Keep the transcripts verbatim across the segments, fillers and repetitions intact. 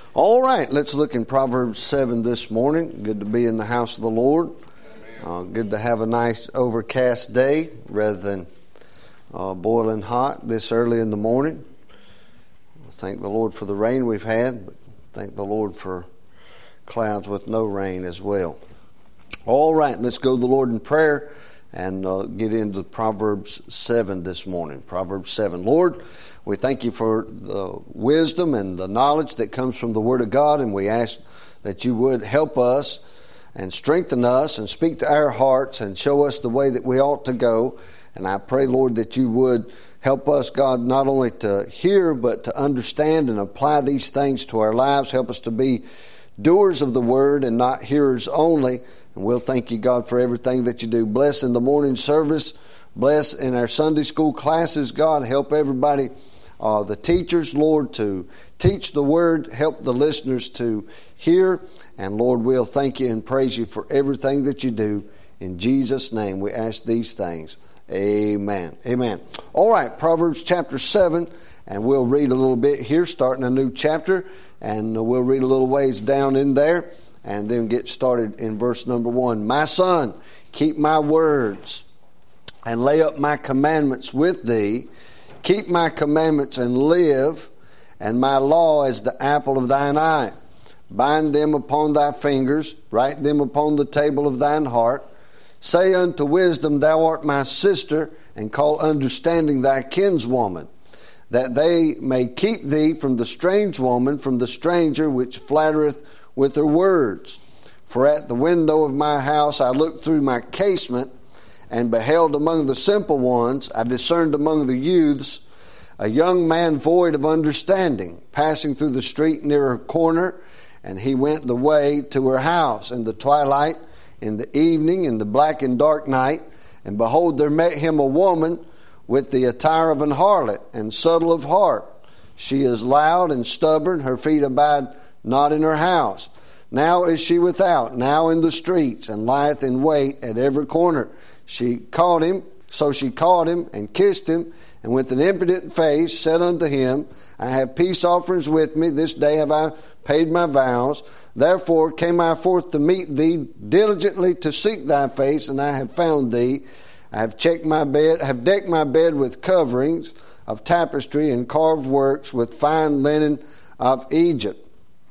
All right, let's look in Proverbs seven this morning. Good to be in the house of the Lord. Uh, good to have a nice overcast day rather than uh, boiling hot this early in the morning. Thank the Lord for the rain we've had, but thank the Lord for clouds with no rain as well. All right, let's go to the Lord in prayer and uh, get into Proverbs seven this morning. Proverbs seven. Lord, we thank you for the wisdom and the knowledge that comes from the Word of God, and we ask that you would help us and strengthen us and speak to our hearts and show us the way that we ought to go. And I pray, Lord, that you would help us, God, not only to hear but to understand and apply these things to our lives. Help us to be doers of the Word and not hearers only. And we'll thank you, God, for everything that you do. Bless in the morning service. Bless in our Sunday school classes, God. Help everybody, uh, the teachers, Lord, to teach the Word. Help the listeners to hear. And, Lord, we'll thank you and praise you for everything that you do. In Jesus' name we ask these things. Amen. Amen. All right, Proverbs chapter seven, and we'll read a little bit here, starting a new chapter, and we'll read a little ways down in there, and then get started in verse number one. My son, keep my words and lay up my commandments with thee. Keep my commandments and live, and my law is the apple of thine eye. Bind them upon thy fingers, write them upon the table of thine heart. Say unto wisdom, thou art my sister, and call understanding thy kinswoman, that they may keep thee from the strange woman, from the stranger which flattereth with her words. For at the window of my house I looked through my casement, and beheld among the simple ones, I discerned among the youths, a young man void of understanding, passing through the street near her corner, and he went the way to her house in the twilight, in the evening, in the black and dark night. And behold, there met him a woman with the attire of an harlot, and subtle of heart. She is loud and stubborn, her feet abide not in her house. Now is she without, now in the streets, and lieth in wait at every corner. She caught him, so she caught him, and kissed him, and with an impudent face said unto him, I have peace offerings with me, this day have I paid my vows. Therefore came I forth to meet thee, diligently to seek thy face, and I have found thee. I have checked my bed, have decked my bed with coverings of tapestry and carved works with fine linen of Egypt.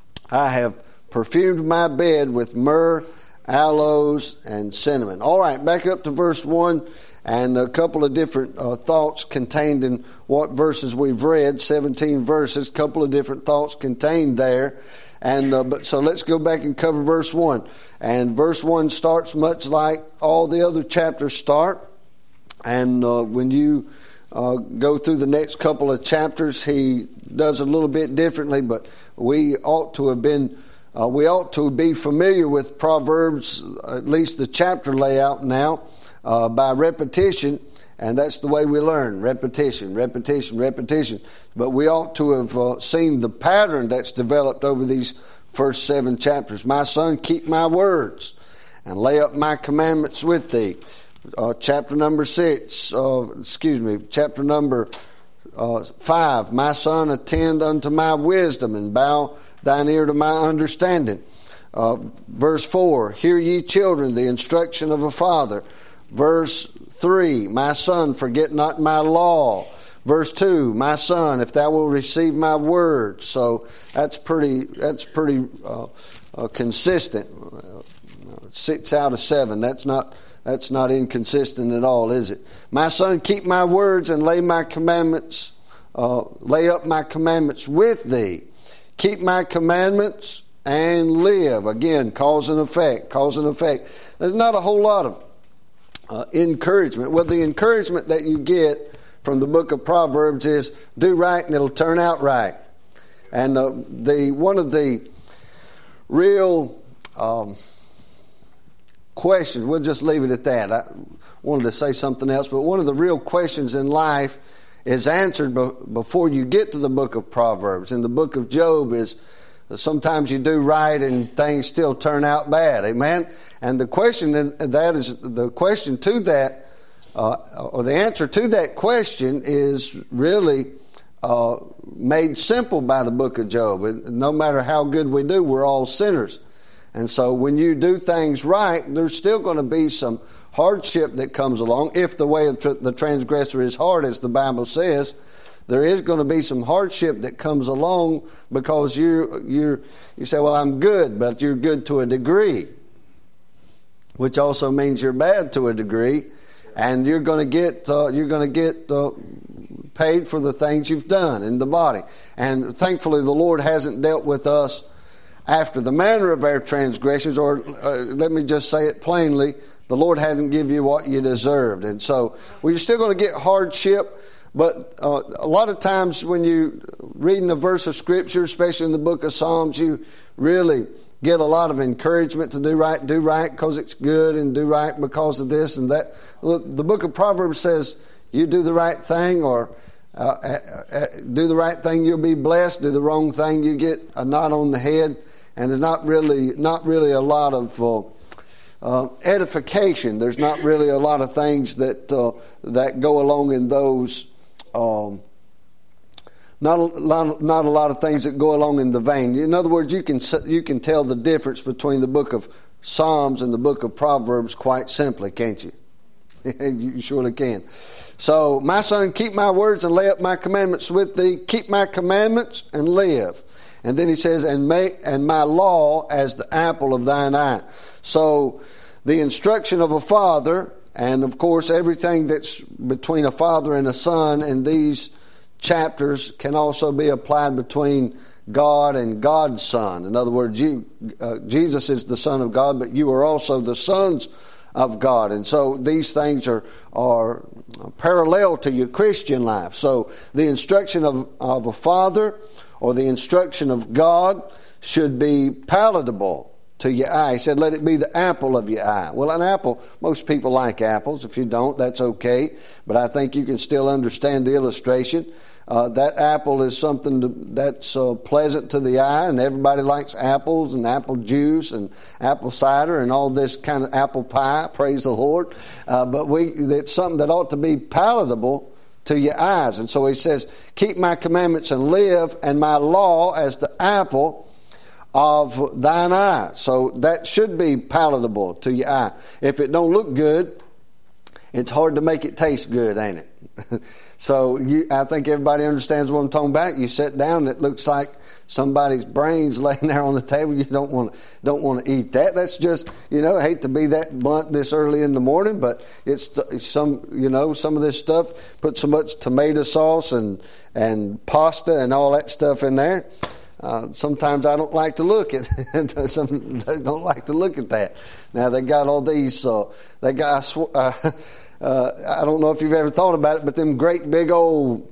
I have perfumed my bed with myrrh, aloes, and cinnamon. All right, back up to verse one, and a couple of different uh, thoughts contained in what verses we've read, seventeen verses, a couple of different thoughts contained there. And uh, but so let's go back and cover verse one. And verse one starts much like all the other chapters start. And uh, when you uh, go through the next couple of chapters, he does a little bit differently. But we ought to have been, uh, we ought to be familiar with Proverbs, at least the chapter layout now, uh, by repetition. And that's the way we learn, repetition, repetition, repetition. But we ought to have uh, seen the pattern that's developed over these first seven chapters. My son, keep my words and lay up my commandments with thee. Uh, chapter number six, uh, excuse me, chapter number uh, five. My son, attend unto my wisdom and bow thine ear to my understanding. Uh, verse four, hear ye children the instruction of a father. Verse three, my son, forget not my law. Verse two, my son, if thou wilt receive my word. So that's pretty, that's pretty uh, uh, consistent. Uh, six out of seven. That's not, that's not inconsistent at all, is it? My son, keep my words and lay my commandments, uh, lay up my commandments with thee. Keep my commandments and live. Again, cause and effect, cause and effect. There's not a whole lot of Uh, encouragement. Well, the encouragement that you get from the book of Proverbs is do right and it'll turn out right. And uh, the one of the real um, questions, we'll just leave it at that. I wanted to say something else, but one of the real questions in life is answered be- before you get to the book of Proverbs. In the book of Job is sometimes you do right and things still turn out bad. Amen? And the question that is the question to that, uh, or the answer to that question is really uh, made simple by the book of Job. No matter how good we do, we're all sinners. And so when you do things right, there's still going to be some hardship that comes along. If the way of the transgressor is hard, as the Bible says, there is going to be some hardship that comes along because you you you say, well, I'm good, but you're good to a degree, which also means you're bad to a degree, and you're going to get uh, you're going to get uh, paid for the things you've done in the body. And thankfully, the Lord hasn't dealt with us after the manner of our transgressions, or uh, let me just say it plainly, the Lord hasn't given you what you deserved. And so, well, you're still going to get hardship. But uh, a lot of times when you reading a verse of Scripture, especially in the book of Psalms, you really get a lot of encouragement to do right, do right because it's good, and do right because of this and that. The book of Proverbs says, you do the right thing, or uh, uh, uh, do the right thing, you'll be blessed. Do the wrong thing, you get a knot on the head. And there's not really, not really a lot of uh, uh, edification. There's not really a lot of things that uh, that go along in those. Um, not a lot, not a lot of things that go along in the vein. In other words, you can you can tell the difference between the book of Psalms and the book of Proverbs quite simply, can't you? You surely can. So, my son, keep my words and lay up my commandments with thee. Keep my commandments and live. And then he says, and make and my law as the apple of thine eye. So, the instruction of a father. And, of course, everything that's between a father and a son in these chapters can also be applied between God and God's Son. In other words, you, uh, Jesus is the Son of God, but you are also the sons of God. And so these things are, are parallel to your Christian life. So the instruction of, of a father or the instruction of God should be palatable to your eye. He said, let it be the apple of your eye. Well, an apple, most people like apples. If you don't, that's okay. But I think you can still understand the illustration. Uh, that apple is something to, that's uh, pleasant to the eye, and everybody likes apples and apple juice and apple cider and all this kind of apple pie. Praise the Lord. Uh, but we, it's something that ought to be palatable to your eyes. And so he says, keep my commandments and live, and my law as the apple of thine eye. So that should be palatable to your eye. If it don't look good, it's hard to make it taste good, ain't it? So you, I think everybody understands what I'm talking about. You sit down and it looks like somebody's brains laying there on the table. You don't want to, don't want to eat that. That's just, you know, I hate to be that blunt this early in the morning, but it's some, you know, some of this stuff, put so much tomato sauce and, and pasta and all that stuff in there. Uh, sometimes I don't like to look at some they don't like to look at that. Now they got all these. Uh, they got. Uh, uh, I don't know if you've ever thought about it, but them great big old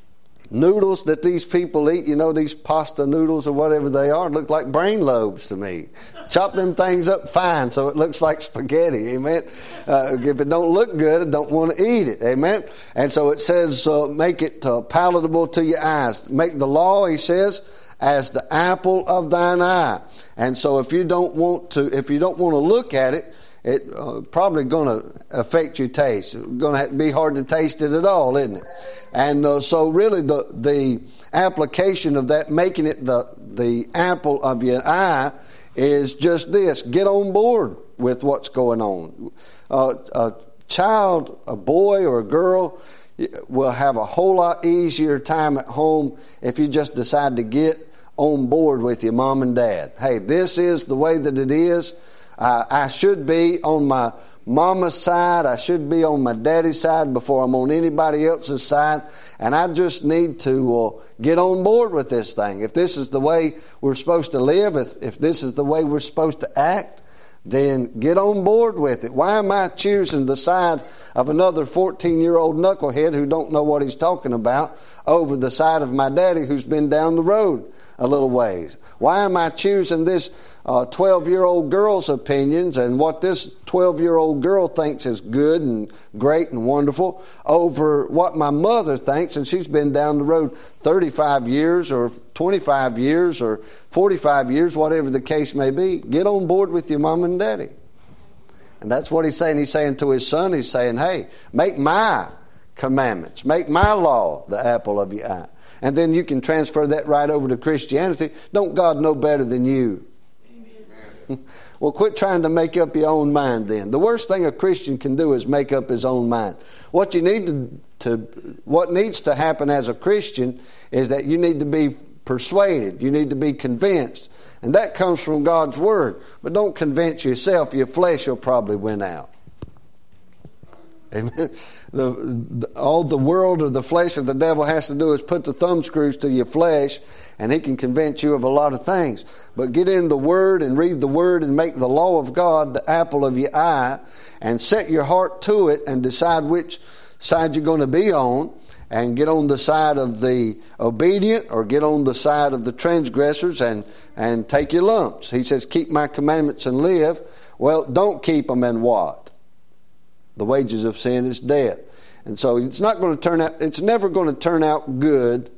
noodles that these people eat. You know, these pasta noodles or whatever they are, look like brain lobes to me. Chop them things up fine so it looks like spaghetti. Amen. Uh, if it don't look good, I don't want to eat it. Amen. And so it says, uh, make it uh, palatable to your eyes. Make the law, he says, as the apple of thine eye. And so if you don't want to, if you don't want to look at it, it uh, probably going to affect your taste. It's going to be hard to taste it at all, isn't it? And uh, so really the the application of that, making it the the apple of your eye, is just this: get on board with what's going on. Uh, a child, a boy or a girl, will have a whole lot easier time at home if you just decide to get on board with your mom and dad. Hey, this is the way that it is. Uh, I should be on my mama's side. I should be on my daddy's side before I'm on anybody else's side. And I just need to uh, get on board with this thing. If this is the way we're supposed to live, if, if this is the way we're supposed to act, then get on board with it. Why am I choosing the side of another fourteen-year-old knucklehead who don't know what he's talking about over the side of my daddy who's been down the road a little ways? Why am I choosing this uh, twelve-year-old girl's opinions and what this twelve-year-old girl thinks is good and great and wonderful over what my mother thinks, and she's been down the road thirty-five years or twenty-five years or forty-five years, whatever the case may be? Get on board with your mom and daddy. And that's what he's saying. He's saying to his son, he's saying, hey, make my commandments, make my law the apple of your eye. and then you can transfer that right over to Christianity. Don't God know better than you? Amen. Well, quit trying to make up your own mind then. The worst thing a Christian can do is make up his own mind. What you need to, to what needs to happen as a Christian is that you need to be persuaded. You need to be convinced. And that comes from God's Word. But don't convince yourself. Your flesh will probably win out. Amen. The, the, all the world or the flesh or the devil has to do is put the thumb screws to your flesh, and he can convince you of a lot of things. But get in the Word and read the Word and make the law of God the apple of your eye, and set your heart to it and decide which side you're going to be on, and get on the side of the obedient or get on the side of the transgressors and, and take your lumps. He says, keep my commandments and live. Well, don't keep them and what? The wages of sin is death. And so it's not going to turn out, it's never going to turn out good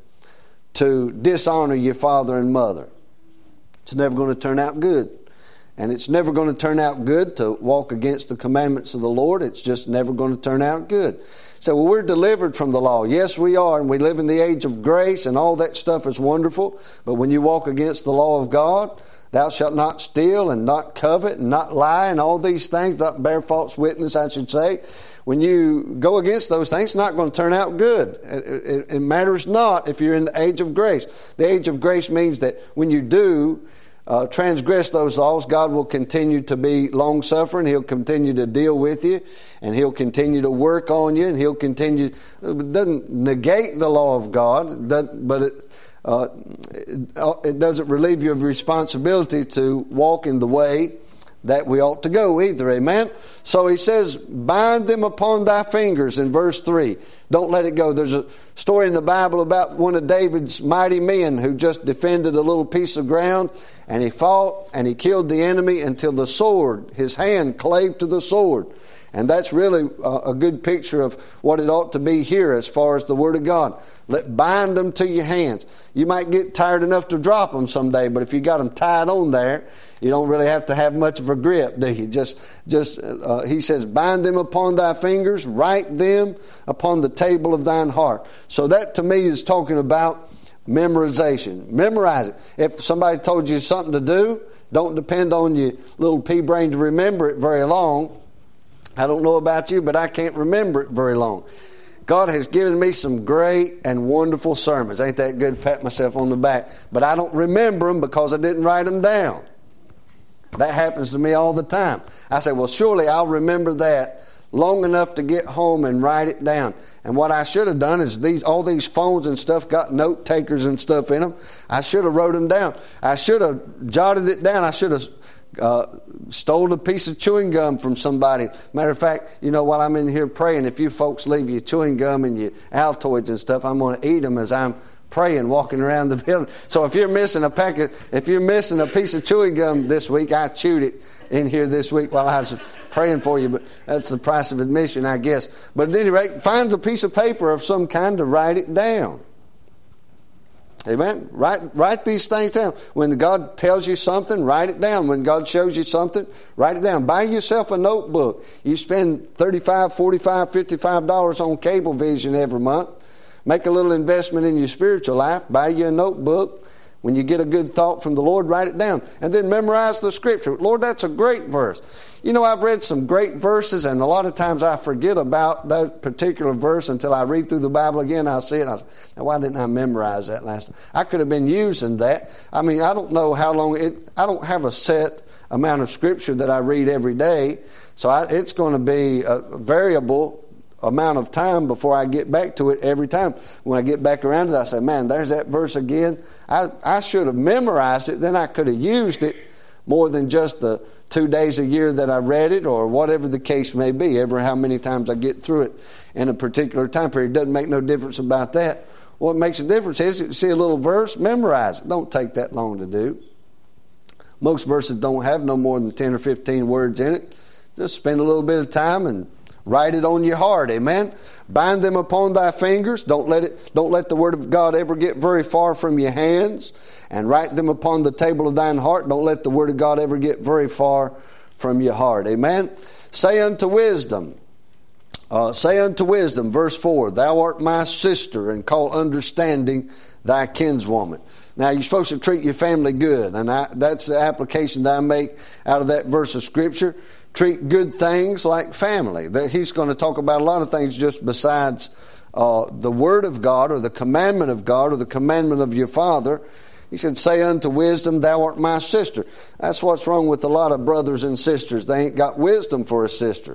to dishonor your father and mother. It's never going to turn out good. And it's never going to turn out good to walk against the commandments of the Lord. It's just never going to turn out good. So well, we're delivered from the law. Yes, we are, and we live in the age of grace, and all that stuff is wonderful. But when you walk against the law of God, thou shalt not steal and not covet and not lie and all these things, not bear false witness, I should say. When you go against those things, it's not going to turn out good. It, it, it matters not if you're in the age of grace. The age of grace means that when you do uh, transgress those laws, God will continue to be long-suffering. He'll continue to deal with you, and He'll continue to work on you, and He'll continue. It doesn't negate the law of God, but it, uh, it, it doesn't relieve you of responsibility to walk in the way that we ought to go either. Amen? So he says, bind them upon thy fingers in verse three. Don't let it go. There's a story in the Bible about one of David's mighty men who just defended a little piece of ground, and he fought and he killed the enemy until the sword, his hand clave to the sword. And that's really a good picture of what it ought to be here as far as the Word of God. Let bind them to your hands. You might get tired enough to drop them someday, but if you got them tied on there, you don't really have to have much of a grip, do you? Just, just uh, he says, bind them upon thy fingers, write them upon the table of thine heart. So that to me is talking about memorization. Memorize it. If somebody told you something to do, don't depend on your little pea brain to remember it very long. I don't know about you, but I can't remember it very long. God has given me some great and wonderful sermons. Ain't that good? Pat myself on the back. But I don't remember them because I didn't write them down. That happens to me all the time. I say, well, surely I'll remember that long enough to get home and write it down. And what I should have done is these all these phones and stuff got note takers and stuff in them. I should have wrote them down. I should have jotted it down. I should have uh, stole a piece of chewing gum from somebody. Matter of fact, you know, while I'm in here praying, if you folks leave your chewing gum and your Altoids and stuff, I'm going to eat them as I'm praying, walking around the building. So if you're missing a packet, if you're missing a piece of chewing gum this week, I chewed it in here this week while I was praying for you. But that's the price of admission, I guess. But at any rate, find a piece of paper of some kind to write it down. Amen. Write write these things down. When God tells you something, write it down. When God shows you something, write it down. Buy yourself a notebook. You spend thirty-five dollars, forty-five dollars, fifty-five dollars on Cablevision every month. Make a little investment in your spiritual life. Buy you a notebook. When you get a good thought from the Lord, write it down. And then memorize the Scripture. Lord, that's a great verse. You know, I've read some great verses, and a lot of times I forget about that particular verse until I read through the Bible again. I see it, and I say, now, why didn't I memorize that last time? I could have been using that. I mean, I don't know how long it, I don't have a set amount of Scripture that I read every day, so I, it's going to be a variable amount of time before I get back to it every time. When I get back around to it, I say, man, there's that verse again. I, I should have memorized it. Then I could have used it more than just the two days a year that I read it, or whatever the case may be, ever how many times I get through it in a particular time period. It doesn't make no difference about that. What makes a difference is you see a little verse, memorize it. Don't take that long to do. Most verses don't have no more than ten or fifteen words in it. Just spend a little bit of time and write it on your heart. Amen. Bind them upon thy fingers. Don't let it, don't let the word of God ever get very far from your hands. And write them upon the table of thine heart. Don't let the word of God ever get very far from your heart. Amen. Say unto wisdom, Uh, say unto wisdom, verse four, thou art my sister, and call understanding thy kinswoman. Now, you're supposed to treat your family good, and I, that's the application that I make out of that verse of Scripture. Treat good things like family. That he's going to talk about a lot of things just besides uh, the Word of God or the commandment of God or the commandment of your Father. He said, say unto wisdom, thou art my sister. That's what's wrong with a lot of brothers and sisters. They ain't got wisdom for a sister.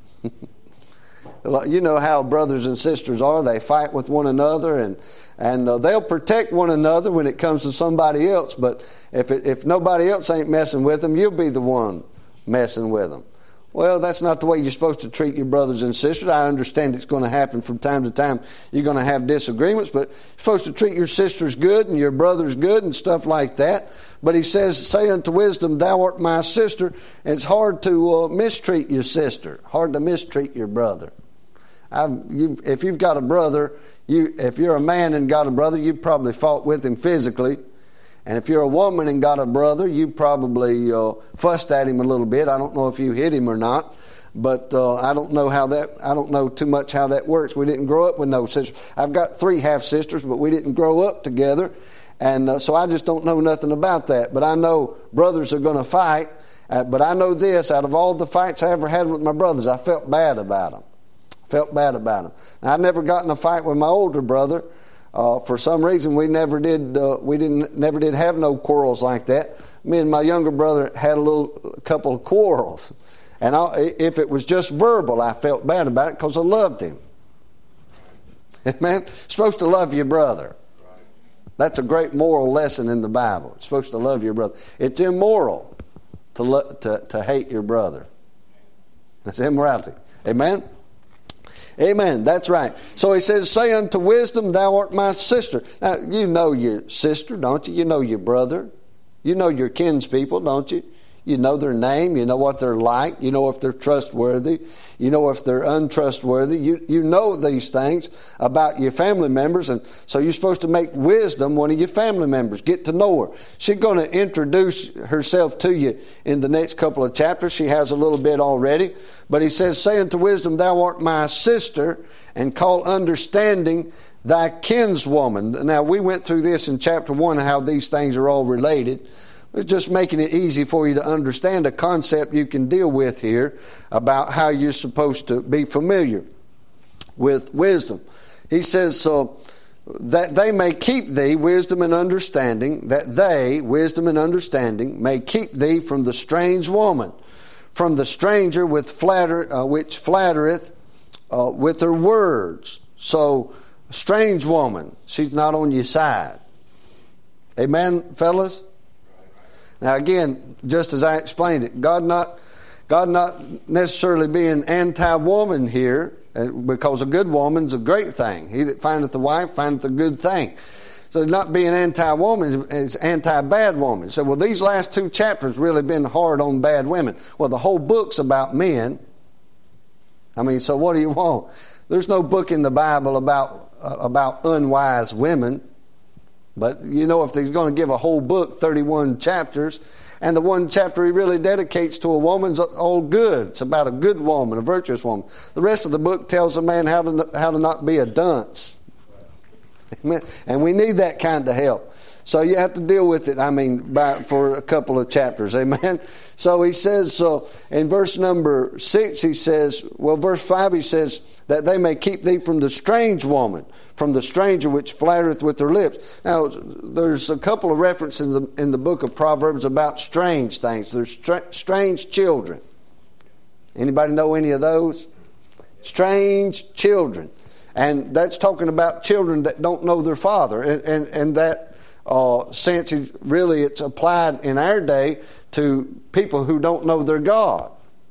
You know how brothers and sisters are. They fight with one another, and and uh, they'll protect one another when it comes to somebody else. But if it, if nobody else ain't messing with them, you'll be the one messing with them. Well, that's not the way you're supposed to treat your brothers and sisters. I understand it's going to happen from time to time. You're going to have disagreements, but you're supposed to treat your sisters good and your brothers good and stuff like that. But he says, say unto wisdom, thou art my sister. And it's hard to uh, mistreat your sister, hard to mistreat your brother. I've, you, if you've got a brother, you if you're a man and got a brother, you've probably fought with him physically. And if you're a woman and got a brother, you probably uh, fussed at him a little bit. I don't know if you hit him or not, but uh, I don't know how that. I don't know too much how that works. We didn't grow up with no sisters. I've got three half sisters, but we didn't grow up together, and uh, so I just don't know nothing about that. But I know brothers are going to fight. Uh, but I know this: out of all the fights I ever had with my brothers, I felt bad about them. Felt bad about them. Now, I never got in a fight with my older brother. Uh, for some reason, we never did. Uh, we didn't. Never did have no quarrels like that. Me and my younger brother had a little, a couple of quarrels, and I, if it was just verbal, I felt bad about it because I loved him. Man, you're supposed to love your brother. That's a great moral lesson in the Bible. You're supposed to love your brother. It's immoral to lo- to to hate your brother. That's immorality. Amen. Amen. That's right. So he says, say unto wisdom, thou art my sister. Now, you know your sister, don't you? You know your brother. You know your kinspeople, don't you? You know their name. You know what they're like. You know if they're trustworthy. You know if they're untrustworthy. You, you know these things about your family members. And so you're supposed to make wisdom one of your family members. Get to know her. She's going to introduce herself to you in the next couple of chapters. She has a little bit already. But he says, say unto wisdom, thou art my sister, and call understanding thy kinswoman. Now, we went through this in chapter one, how these things are all related. It's just making it easy for you to understand a concept you can deal with here about how you're supposed to be familiar with wisdom. He says, so that they may keep thee, wisdom and understanding, that they, wisdom and understanding, may keep thee from the strange woman, from the stranger with flatter, uh, which flattereth uh, with her words. So, strange woman, she's not on your side. Amen, fellas? Now again, just as I explained it, God not God not necessarily being anti-woman here, because a good woman's a great thing. He that findeth a wife findeth a good thing. So not being anti-woman is anti-bad woman. So, well, these last two chapters really been hard on bad women. Well, the whole book's about men. I mean, so what do you want? There's no book in the Bible about uh, about unwise women. But, you know, if he's going to give a whole book, thirty-one chapters, and the one chapter he really dedicates to a woman's all good. It's about a good woman, a virtuous woman. The rest of the book tells a man how to how to not be a dunce. Amen. And we need that kind of help. So you have to deal with it, I mean, by, for a couple of chapters. Amen. So he says, so in verse number six, he says, well, verse five, he says, that they may keep thee from the strange woman, from the stranger which flattereth with her lips. Now, there's a couple of references in the, in the book of Proverbs about strange things. There's stra- strange children. Anybody know any of those? Strange children. And that's talking about children that don't know their father. And, and, and that uh, sense, is really, it's applied in our day to people who don't know their God.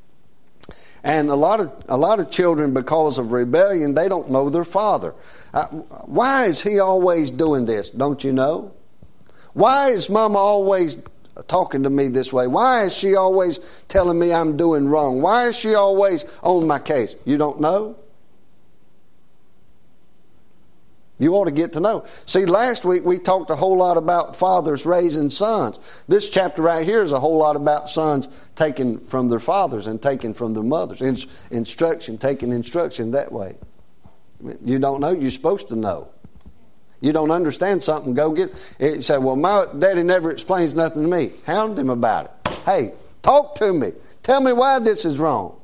And a lot of a lot of children, because of rebellion, they don't know their father. Uh, why is he always doing this? Don't you know? Why is Mama always talking to me this way? Why is she always telling me I'm doing wrong? Why is she always on my case? You don't know? You ought to get to know. See, last week we talked a whole lot about fathers raising sons. This chapter right here is a whole lot about sons taken from their fathers and taken from their mothers. In, instruction, taking instruction that way. You don't know, you're supposed to know. You don't understand something, go get it. You say, well, my daddy never explains nothing to me. Hound him about it. Hey, talk to me. Tell me why this is wrong.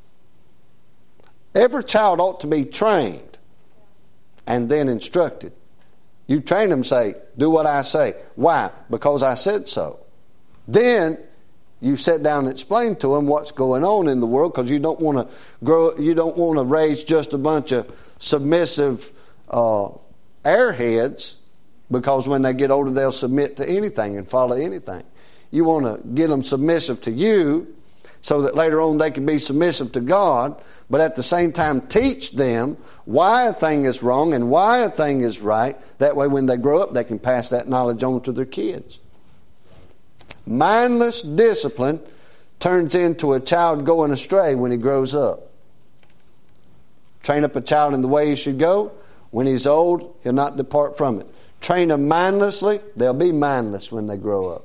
Every child ought to be trained and then instructed. You train them, say, do what I say. Why? Because I said so. Then you sit down and explain to them what's going on in the world, because you don't want to grow. You don't want to raise just a bunch of submissive uh, airheads, because when they get older they'll submit to anything and follow anything. You want to get them submissive to you, so that later on they can be submissive to God, but at the same time teach them why a thing is wrong and why a thing is right. That way when they grow up they can pass that knowledge on to their kids. Mindless discipline turns into a child going astray when he grows up. Train up a child in the way he should go. When he's old, he'll not depart from it. Train them mindlessly, they'll be mindless when they grow up.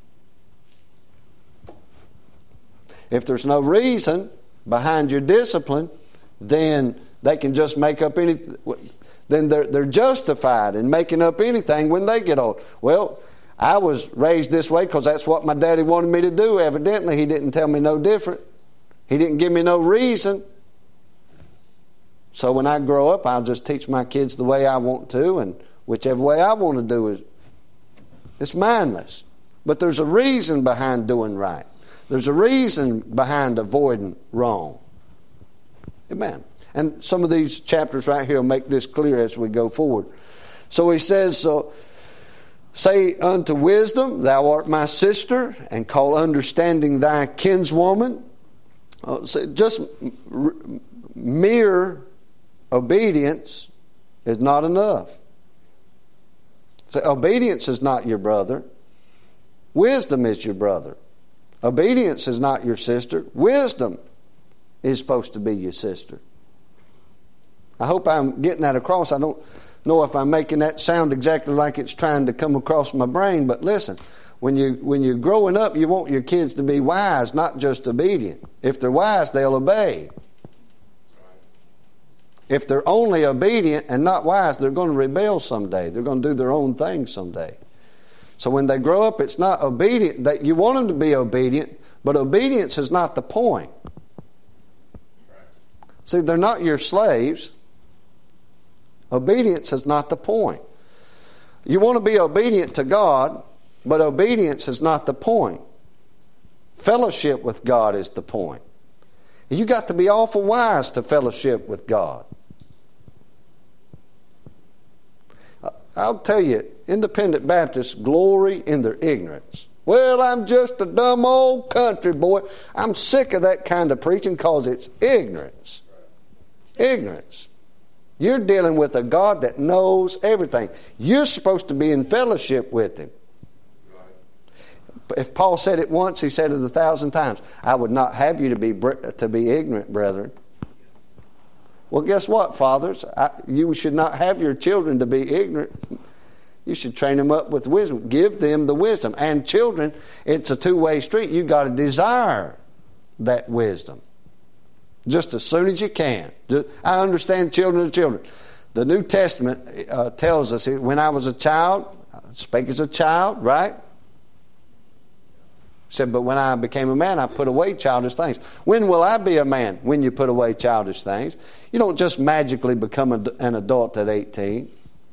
If there's no reason behind your discipline, then they can just make up any. Then they're they're justified in making up anything when they get old. Well, I was raised this way because that's what my daddy wanted me to do. Evidently, he didn't tell me no different. He didn't give me no reason. So when I grow up, I'll just teach my kids the way I want to, and whichever way I want to do it. It's mindless, but there's a reason behind doing right. There's a reason behind avoiding wrong. Amen. And some of these chapters right here will make this clear as we go forward. So he says, so, say unto wisdom, thou art my sister, and call understanding thy kinswoman. Uh, so just r- mere obedience is not enough. So obedience is not your brother. Wisdom is your brother. Obedience is not your sister. Wisdom is supposed to be your sister. I hope I'm getting that across. I don't know if I'm making that sound exactly like it's trying to come across my brain, but listen, when you when you're growing up, you want your kids to be wise, not just obedient. If they're wise, they'll obey. If they're only obedient and not wise, they're going to rebel someday. They're going to do their own thing someday. So when they grow up, it's not obedient. That you want them to be obedient, but obedience is not the point. See, they're not your slaves. Obedience is not the point. You want to be obedient to God, but obedience is not the point. Fellowship with God is the point. You got to be awful wise to fellowship with God. I'll tell you, independent Baptists glory in their ignorance. Well, I'm just a dumb old country boy. I'm sick of that kind of preaching because it's ignorance. Ignorance. You're dealing with a God that knows everything. You're supposed to be in fellowship with Him. If Paul said it once, he said it a thousand times. I would not have you to be to be ignorant, brethren. Well, guess what, fathers? I, you should not have your children to be ignorant. You should train them up with wisdom. Give them the wisdom. And children, it's a two-way street. You've got to desire that wisdom just as soon as you can. Just, I understand children are children. The New Testament uh, tells us, when I was a child, I spake as a child, right? Said, but when I became a man, I put away childish things. When will I be a man? When you put away childish things. You don't just magically become a, an adult at eighteen.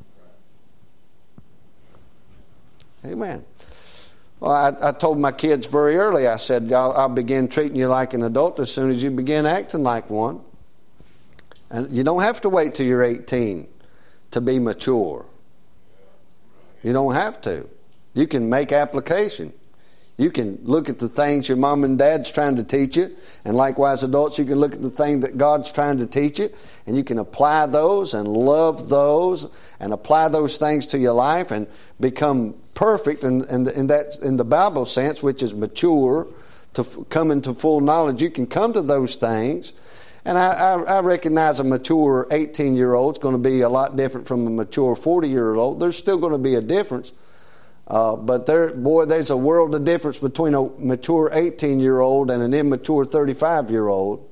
Amen. Well, I, I told my kids very early, I said, I'll, I'll begin treating you like an adult as soon as you begin acting like one. And you don't have to wait till you're eighteen to be mature. You don't have to. You can make application. You can look at the things your mom and dad's trying to teach you, and likewise adults, you can look at the thing that God's trying to teach you, and you can apply those and love those and apply those things to your life and become perfect in, in, in that in the Bible sense, which is mature, to f- come into full knowledge. You can come to those things And I, I, I recognize a mature eighteen-year-old is going to be a lot different from a mature forty-year-old. There's still going to be a difference. Uh, but there, boy, there's a world of difference between a mature eighteen-year-old and an immature thirty-five-year-old.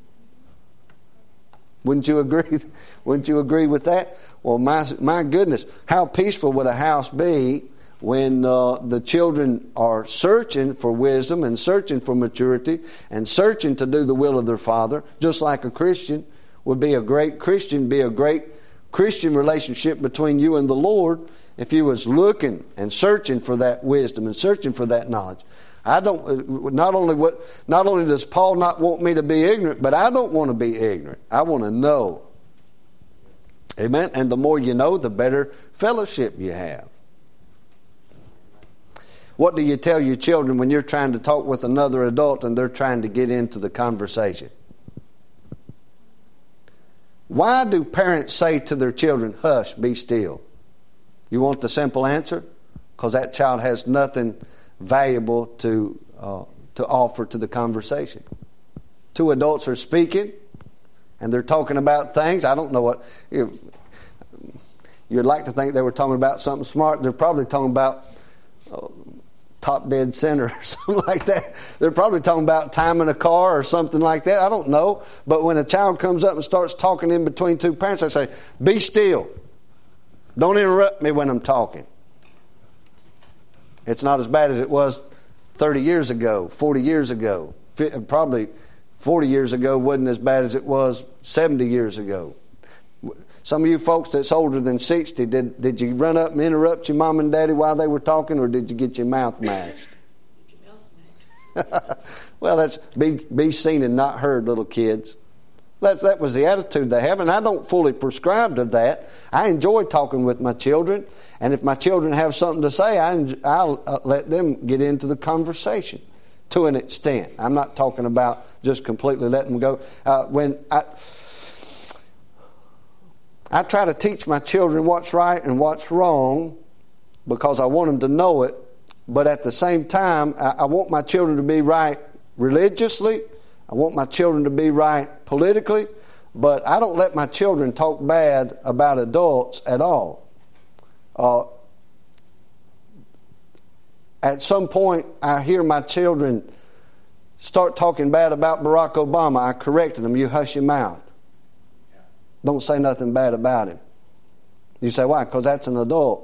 Wouldn't you agree? Wouldn't you agree with that? Well, my my goodness, how peaceful would a house be when uh, the children are searching for wisdom and searching for maturity and searching to do the will of their Father, just like a Christian would be a great Christian, be a great Christian relationship between you and the Lord if you was looking and searching for that wisdom and searching for that knowledge. I don't. Not only what. Not only does Paul not want me to be ignorant, but I don't want to be ignorant. I want to know. Amen. And the more you know, the better fellowship you have. What do you tell your children when you're trying to talk with another adult and they're trying to get into the conversation? Why do parents say to their children, "Hush, be still"? You want the simple answer? Because that child has nothing valuable to uh, to offer to the conversation. Two adults are speaking, and they're talking about things. I don't know what you, you'd like to think they were talking about something smart. They're probably talking about uh, top dead center or something like that. They're probably talking about time in a car or something like that. I don't know. But when a child comes up and starts talking in between two parents, I say, "Be still. Don't interrupt me when I'm talking." It's not as bad as it was thirty years ago, forty years ago. Probably forty years ago wasn't as bad as it was seventy years ago. Some of you folks that's older than sixty, did, did you run up and interrupt your mom and daddy while they were talking, or did you get your mouth mashed? Well, that's be, be seen and not heard, little kids. That, that was the attitude they have, and I don't fully prescribe to that. I enjoy talking with my children, and if my children have something to say, I, I'll uh, let them get into the conversation to an extent. I'm not talking about just completely letting them go. Uh, when I, I try to teach my children what's right and what's wrong because I want them to know it, but at the same time, I, I want my children to be right religiously. I want my children to be right politically, but I don't let my children talk bad about adults at all. Uh, at some point, I hear my children start talking bad about Barack Obama. I corrected them. You hush your mouth. Don't say nothing bad about him. You say, why? Because that's an adult.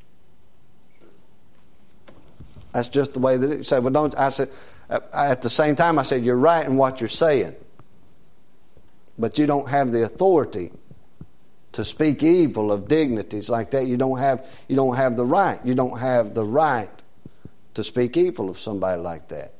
That's just the way that it. You say, well, don't. I said. At the same time, I said, you're right in what you're saying. But you don't have the authority to speak evil of dignities like that. You don't have, you don't have the right. You don't have the right to speak evil of somebody like that.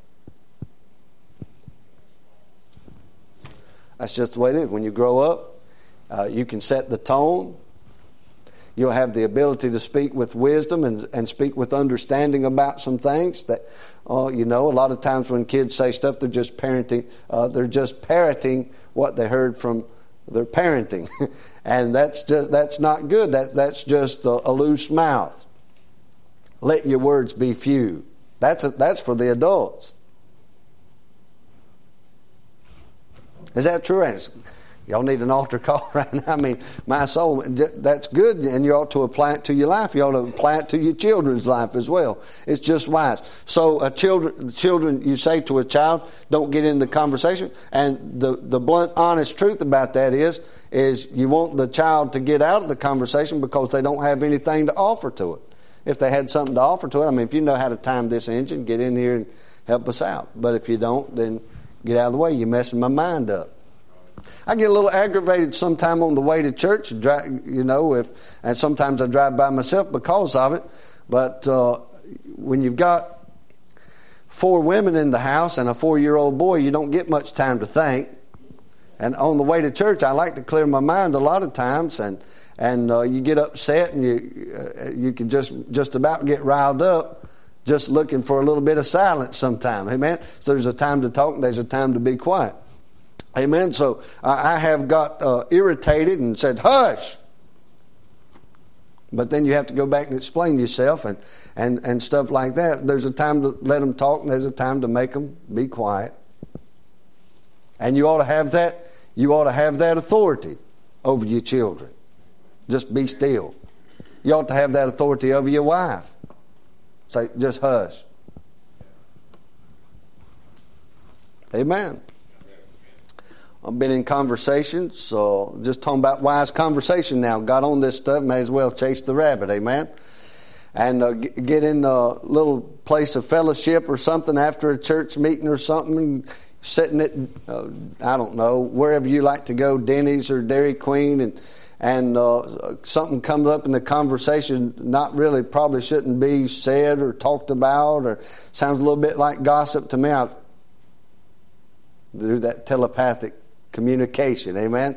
That's just the way it is. When you grow up, uh, you can set the tone. You'll have the ability to speak with wisdom and, and speak with understanding about some things that, uh, you know, a lot of times when kids say stuff, they're just parenting, uh, they're just parroting what they heard from their parenting. And that's just, that's not good. That, that's just a, a loose mouth. Let your words be few. That's, a, that's for the adults. Is that true? Y'all need an altar call right now. I mean, my soul, that's good, and you ought to apply it to your life. You ought to apply it to your children's life as well. It's just wise. So a children, children, you say to a child, don't get into the conversation. And the, the blunt, honest truth about that is, is you want the child to get out of the conversation because they don't have anything to offer to it. If they had something to offer to it, I mean, if you know how to time this engine, get in here and help us out. But if you don't, then get out of the way. You're messing my mind up. I get a little aggravated sometime on the way to church, you know, if and sometimes I drive by myself because of it. But uh, when you've got four women in the house and a four-year-old boy, you don't get much time to think. And on the way to church, I like to clear my mind a lot of times, and and uh, you get upset and you uh, you can just just about get riled up, just looking for a little bit of silence sometime. Amen. So there's a time to talk and there's a time to be quiet. Amen. So I have got uh, irritated and said, hush. But then you have to go back and explain yourself and, and, and stuff like that. There's a time to let them talk and there's a time to make them be quiet. And you ought to have that you ought to have that authority over your children. Just be still. You ought to have that authority over your wife. Say, just hush. Amen. I've been in conversations, so just talking about wise conversation now. Got on this stuff, may as well chase the rabbit. Amen. And uh, get in a little place of fellowship or something after a church meeting or something, sitting at, uh, I don't know, wherever you like to go, Denny's or Dairy Queen, and and uh, something comes up in the conversation not really probably shouldn't be said or talked about, or sounds a little bit like gossip to me. I do that telepathic communication. Amen.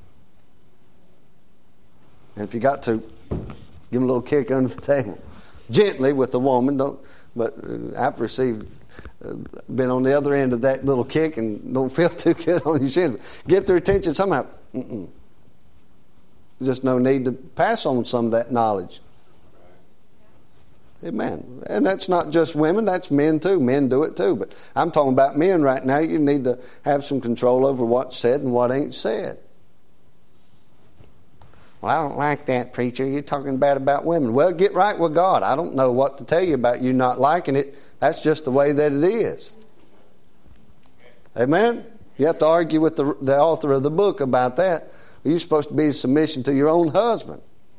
And if you got to, give them a little kick under the table, gently with the woman. Don't. But uh, I've received, uh, been on the other end of that little kick and don't feel too good on your shin. Get their attention somehow. Mm-mm. There's just no need to pass on some of that knowledge. Amen. And that's not just women, that's men too. Men do it too. But I'm talking about men right now. You need to have some control over what's said and what ain't said. Well, I don't like that, preacher. You're talking bad about women. Well, get right with God. I don't know what to tell you about you not liking it. That's just the way that it is. Amen? You have to argue with the, the author of the book about that. You're supposed to be in submission to your own husband.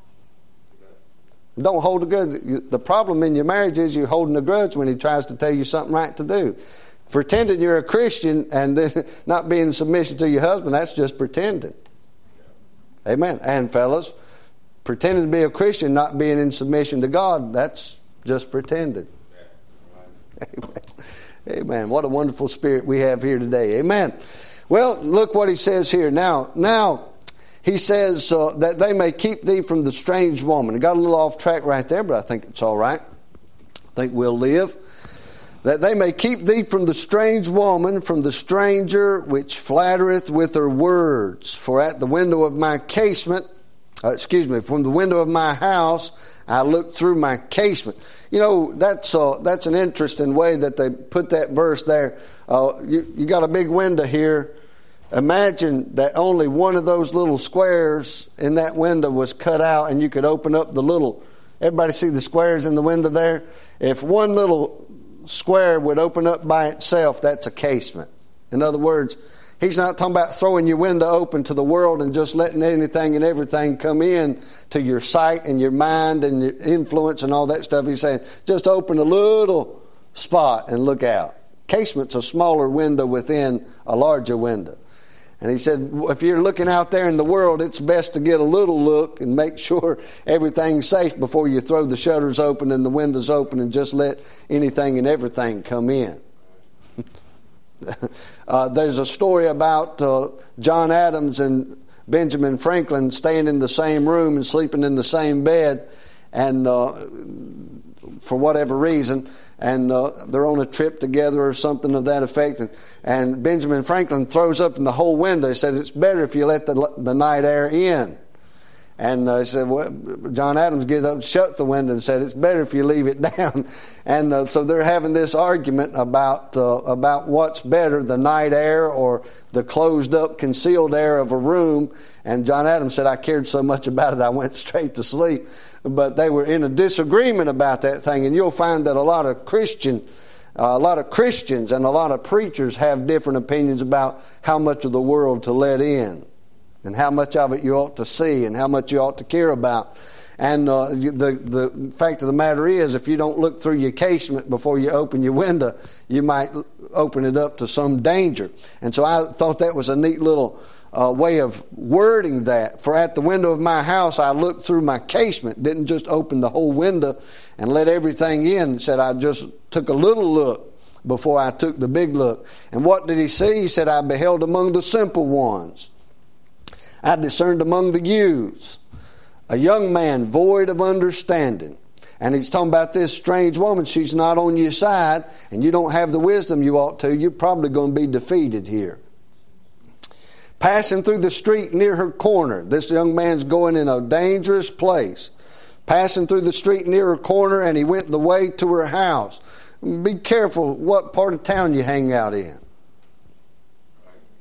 Don't hold a grudge. The problem in your marriage is you're holding a grudge when he tries to tell you something right to do. Pretending you're a Christian and then not being in submission to your husband, that's just pretending. Amen. And fellas, pretending to be a Christian, not being in submission to God, that's just pretending. Amen. Amen. What a wonderful spirit we have here today. Amen. Well, look what he says here. Now, now he says uh, that they may keep thee from the strange woman. I got a little off track right there, but I think it's all right. I think we'll live. That they may keep thee from the strange woman, from the stranger which flattereth with her words. For at the window of my casement, uh, excuse me, from the window of my house, I look through my casement. You know, that's uh, that's an interesting way that they put that verse there. Uh, you, you got a big window here. Imagine that only one of those little squares in that window was cut out, and you could open up the little. Everybody see the squares in the window there? If one little square would open up by itself, that's a casement. In other words, he's not talking about throwing your window open to the world and just letting anything and everything come in to your sight and your mind and your influence and all that stuff. He's saying just open a little spot and look out. Casement's a smaller window within a larger window. And he said, if you're looking out there in the world, it's best to get a little look and make sure everything's safe before you throw the shutters open and the windows open and just let anything and everything come in. uh, there's a story about uh, John Adams and Benjamin Franklin staying in the same room and sleeping in the same bed, and uh, for whatever reason, and uh, they're on a trip together or something of that effect, and, and Benjamin Franklin throws up in the whole window. He says, it's better if you let the, the night air in. And uh, he said, well, John Adams gets up, shut the window, and said, it's better if you leave it down. And uh, so they're having this argument about uh, about what's better, the night air or the closed up, concealed air of a room. And John Adams said, I cared so much about it, I went straight to sleep. But they were in a disagreement about that thing. And you'll find that a lot of Christian, uh, a lot of Christians and a lot of preachers have different opinions about how much of the world to let in, and how much of it you ought to see, and how much you ought to care about. And uh, the the fact of the matter is, if you don't look through your casement before you open your window, you might open it up to some danger. And so I thought that was a neat little uh, way of wording that. For at the window of my house I looked through my casement. Didn't just open the whole window and let everything in. Said I just took a little look before I took the big look. And what did he see? He said, I beheld among the simple ones. I discerned among the youths a young man void of understanding. And he's talking about this strange woman. She's not on your side, and you don't have the wisdom you ought to. You're probably going to be defeated here. Passing through the street near her corner. This young man's going in a dangerous place. Passing through the street near her corner, and he went the way to her house. Be careful what part of town you hang out in.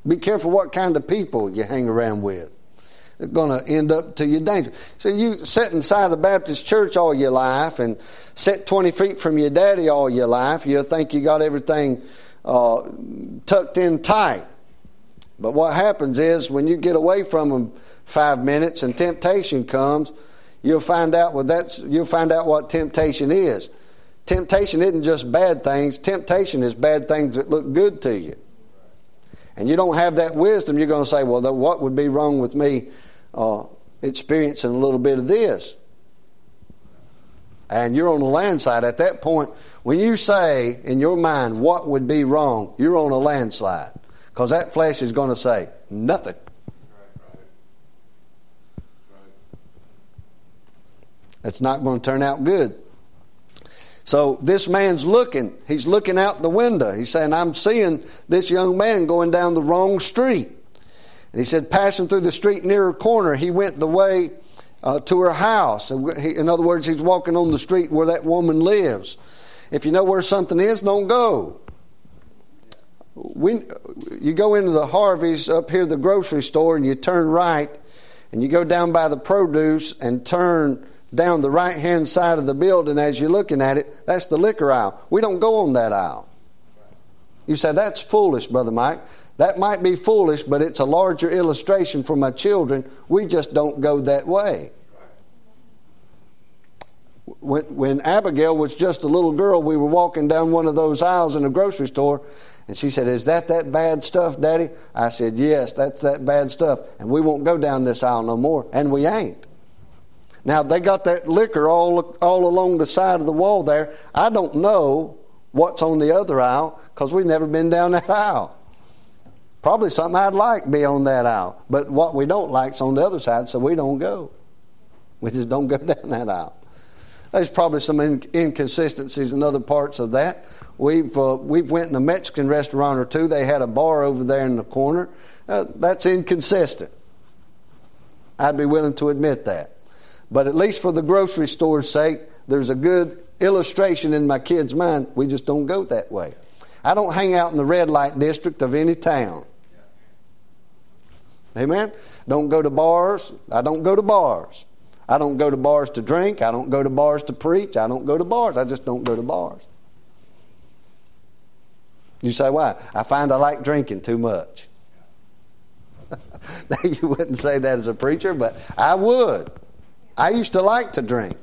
Be careful what kind of people you hang around with. They're going to end up to your danger. So you sit inside a Baptist church all your life and sit twenty feet from your daddy all your life, you'll think you got everything uh, tucked in tight. But what happens is when you get away from them five minutes and temptation comes, you'll find out what that's. You'll find out what temptation is. Temptation isn't just bad things. Temptation is bad things that look good to you. And you don't have that wisdom, you're going to say, well, what would be wrong with me uh, experiencing a little bit of this? And you're on the landslide. At that point, when you say in your mind, what would be wrong, you're on a landslide. Because that flesh is going to say, nothing. It's not going to turn out good. So this man's looking. He's looking out the window. He's saying, I'm seeing this young man going down the wrong street. And he said, passing through the street near a corner, he went the way uh, to her house. In other words, he's walking on the street where that woman lives. If you know where something is, don't go. When you go into the Harveys up here, the grocery store, and you turn right, and you go down by the produce and turn down the right-hand side of the building as you're looking at it, that's the liquor aisle. We don't go on that aisle. You say, that's foolish, Brother Mike. That might be foolish, but it's a larger illustration for my children. We just don't go that way. When, when Abigail was just a little girl, we were walking down one of those aisles in a grocery store, and she said, is that that bad stuff, Daddy? I said, yes, that's that bad stuff, and we won't go down this aisle no more, and we ain't. Now, they got that liquor all, all along the side of the wall there. I don't know what's on the other aisle because we've never been down that aisle. Probably something I'd like to be on that aisle. But what we don't like is on the other side, so we don't go. We just don't go down that aisle. There's probably some inconsistencies in other parts of that. We've uh, we've went in a Mexican restaurant or two. They had a bar over there in the corner. Uh, that's inconsistent. I'd be willing to admit that. But at least for the grocery store's sake, there's a good illustration in my kid's mind. We just don't go that way. I don't hang out in the red light district of any town. Amen? Don't go to bars. I don't go to bars. I don't go to bars to drink. I don't go to bars to preach. I don't go to bars. I just don't go to bars. You say, why? I find I like drinking too much. Now, you wouldn't say that as a preacher, but I would. I used to like to drink.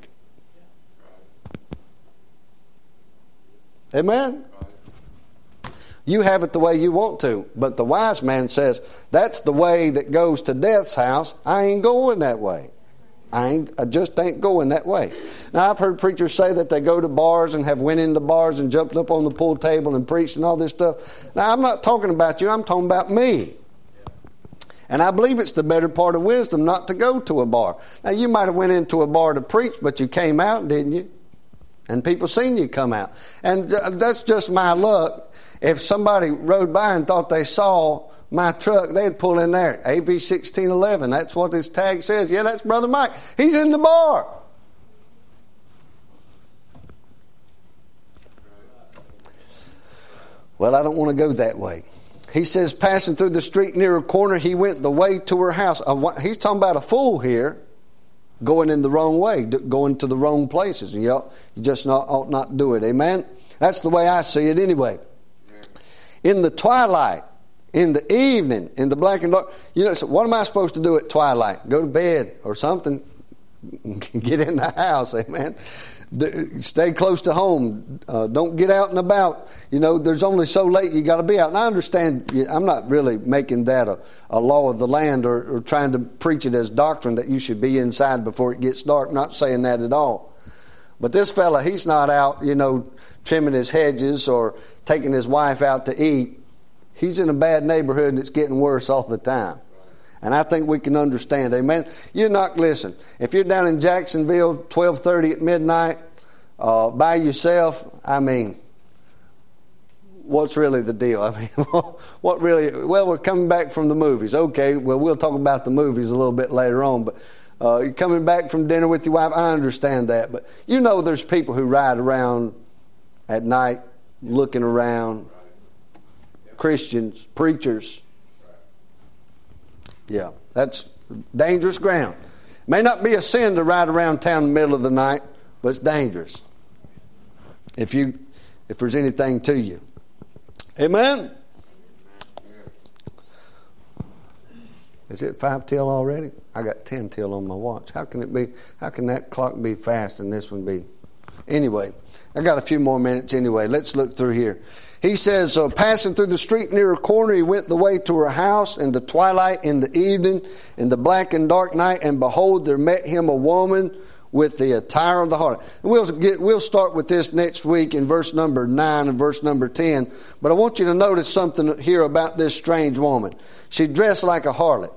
Amen? You have it the way you want to. But the wise man says, that's the way that goes to death's house. I ain't going that way. I, ain't, I just ain't going that way. Now, I've heard preachers say that they go to bars and have went into bars and jumped up on the pool table and preached and all this stuff. Now, I'm not talking about you. I'm talking about me. And I believe it's the better part of wisdom not to go to a bar. Now, you might have went into a bar to preach, but you came out, didn't you? And people seen you come out. And that's just my luck. If somebody rode by and thought they saw my truck, they'd pull in there. A V sixteen eleven, that's what this tag says. Yeah, that's Brother Mike. He's in the bar. Well, I don't want to go that way. He says, passing through the street near a corner, he went the way to her house. He's talking about a fool here, going in the wrong way, going to the wrong places. And you, ought, you just not, ought not do it. Amen? That's the way I see it anyway. In the twilight, in the evening, in the black and dark. You know, so what am I supposed to do at twilight? Go to bed or something. Get in the house. Amen? Stay close to home. Uh, don't get out and about. You know, there's only so late you got to be out. And I understand, I'm not really making that a, a law of the land or, or trying to preach it as doctrine that you should be inside before it gets dark. I'm not saying that at all. But this fella, he's not out, you know, trimming his hedges or taking his wife out to eat. He's in a bad neighborhood and it's getting worse all the time. And I think we can understand, amen. You're not, listen, if you're down in Jacksonville, twelve thirty at midnight, uh, by yourself, I mean, what's really the deal? I mean, what really, well, we're coming back from the movies. Okay, well, we'll talk about the movies a little bit later on, but uh, you're coming back from dinner with your wife, I understand that. But you know there's people who ride around at night looking around, Christians, preachers, Yeah, that's dangerous ground. May not be a sin to ride around town in the middle of the night, but it's dangerous. If you, if there's anything to you. Amen? Is it five till already? I got ten till on my watch. How can it be? How can that clock be fast and this one be? Anyway, I got a few more minutes anyway. Let's look through here. He says, uh, passing through the street near a corner, he went the way to her house in the twilight, in the evening, in the black and dark night, and behold, there met him a woman with the attire of the harlot. And we'll get, we'll start with this next week in verse number nine and verse number ten. But I want you to notice something here about this strange woman. She dressed like a harlot.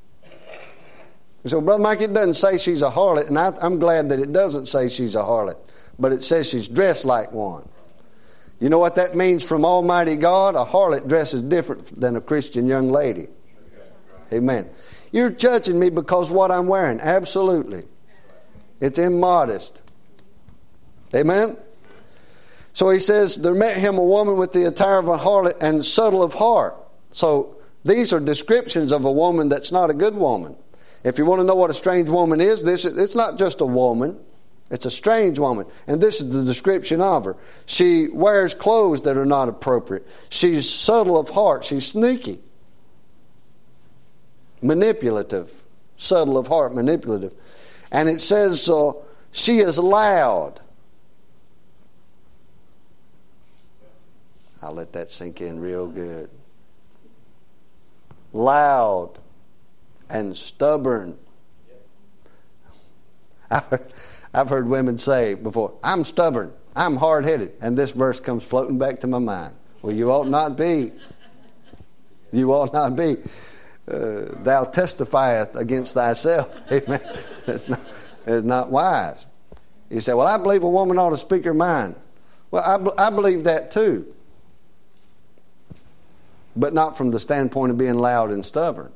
So, Brother Mike, it doesn't say she's a harlot, and I, I'm glad that it doesn't say she's a harlot, but it says she's dressed like one. You know what that means from Almighty God? A harlot dresses different than a Christian young lady. Amen. You're judging me because what I'm wearing. Absolutely. It's immodest. Amen. So he says, there met him a woman with the attire of a harlot and subtle of heart. So these are descriptions of a woman that's not a good woman. If you want to know what a strange woman is, this is, it's not just a woman. It's a strange woman. And this is the description of her. She wears clothes that are not appropriate. She's subtle of heart. She's sneaky. Manipulative. Subtle of heart, manipulative. And it says uh, she is loud. I'll let that sink in real good. Loud and stubborn. I've heard, I've heard women say before, I'm stubborn, I'm hard-headed. And this verse comes floating back to my mind. Well, you ought not be. You ought not be. Uh, thou testifieth against thyself. Amen. It's not, it's not wise. You say, well, I believe a woman ought to speak her mind. Well, I, I believe that too. But not from the standpoint of being loud and stubborn.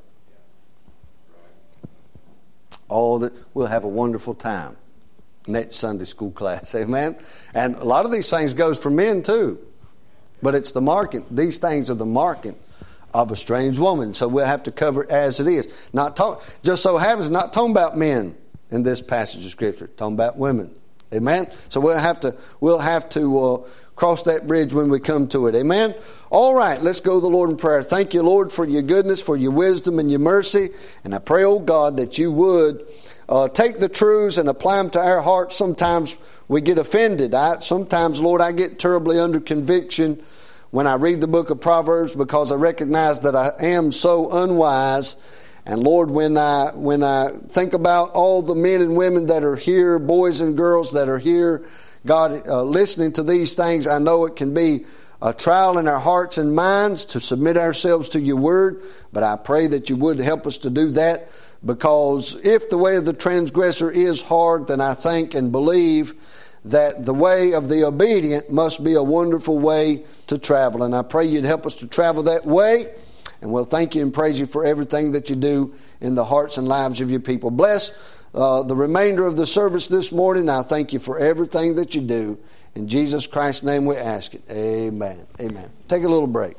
Oh, that we'll have a wonderful time next Sunday school class. Amen. And a lot of these things goes for men too. But it's the marking. These things are the marking of a strange woman. So we'll have to cover it as it is. Not talk, just so happens not talking about men in this passage of Scripture. Talking about women. Amen. So we'll have to we'll have to uh, cross that bridge when we come to it. Amen. All right, let's go to the Lord in prayer. Thank you, Lord, for your goodness, for your wisdom and your mercy. And I pray, oh God, that you would uh, take the truths and apply them to our hearts. Sometimes we get offended. I, sometimes, Lord, I get terribly under conviction when I read the book of Proverbs because I recognize that I am so unwise. And Lord, when I when I think about all the men and women that are here, boys and girls that are here, God, uh, listening to these things, I know it can be a trial in our hearts and minds to submit ourselves to your word. But I pray that you would help us to do that, because if the way of the transgressor is hard, then I think and believe that the way of the obedient must be a wonderful way to travel. And I pray you'd help us to travel that way. And we'll thank you and praise you for everything that you do in the hearts and lives of your people. Bless uh, the remainder of the service this morning. I thank you for everything that you do. In Jesus Christ's name we ask it. Amen. Amen. Take a little break.